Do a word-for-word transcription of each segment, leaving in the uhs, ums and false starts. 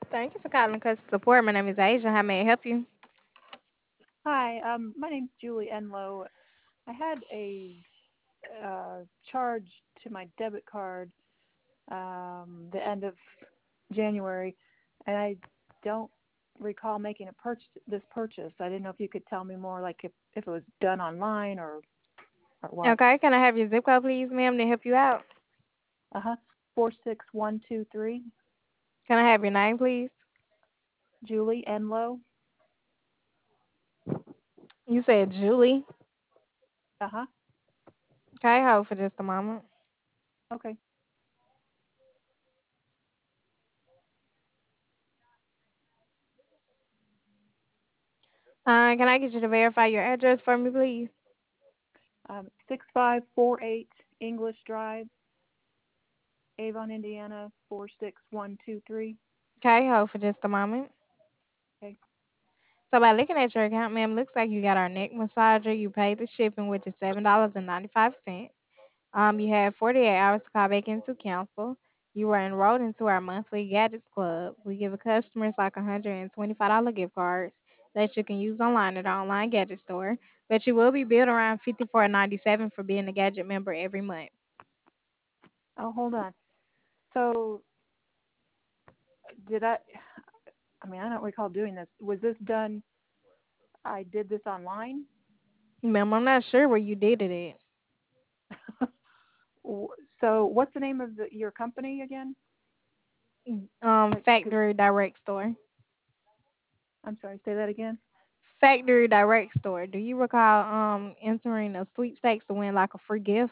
Thank you for calling customer support. My name is Asia. How may I help you? Hi, um, my name's Julie Enlow. I had a uh, charge to my debit card um, the end of January, and I don't recall making a purchase. This purchase. I didn't know if you could tell me more, like if, if it was done online or or what. Okay, can I have your zip code, please, ma'am, to help you out? Uh huh. Four six one two three. Can I have your name, please? Julie Enlow. You said Julie. Uh huh. Okay, hold for just a moment. Okay. Uh, can I get you to verify your address for me, please? Um, six five four eight English Drive, Avon, Indiana four six one two three. Okay, hold for just a moment. Okay. So by looking at your account, ma'am, looks like you got our neck massager. You paid the shipping, which is seven dollars and ninety five cents. Um, you had forty-eight hours to call back into cancel. You were enrolled into our monthly gadgets club. We give customers like one hundred twenty-five dollars gift cards that you can use online at our online gadget store. But you will be billed around fifty-four ninety-seven for being a gadget member every month. Oh, hold on. So did I? I mean, I don't recall doing this. Was this done? I did this online. Ma'am, I'm not sure where you did it So, what's the name of the, your company again? at. Um, Like, cause, Factory Direct Store. I'm sorry, say that again. Factory Direct Store. Do you recall um entering a sweepstakes to win like a free gift?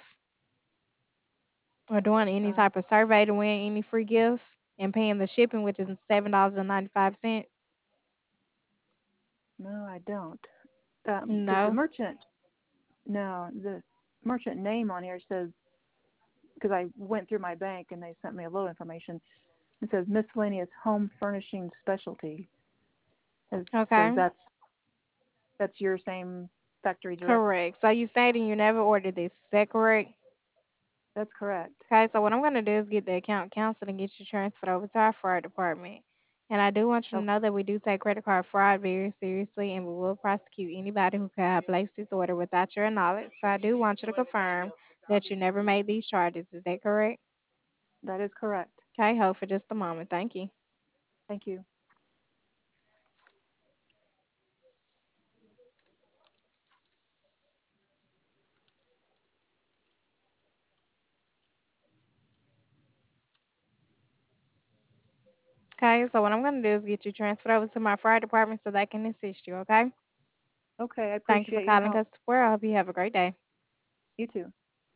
Or doing any Uh, type of survey to win any free gifts and paying the shipping, which is seven dollars and ninety five cents. no, I don't. Because the No. merchant, no, the merchant name on here says, because I went through my bank and they sent me a little information. It says miscellaneous home furnishing specialty. Is- So is Okay. that's that's your same factory direct? Correct. So you stating you never ordered this. Is that correct? That's correct. Okay. So what I'm gonna do is get the account canceled and get you transferred over to our fraud department. And I do want you to Okay, know that we do take credit card fraud very seriously, and we will prosecute anybody who could have placed this order without your knowledge. So I do want you to confirm that you never made these charges. Is that correct? that is correct. Okay. Hold for just a moment. Thank you. Thank you. Okay, so what I'm going to do is get you transferred over to my fire department so they can assist you, okay? Okay, I Thank you for appreciate your calling help. us. I hope you have a great day. You too.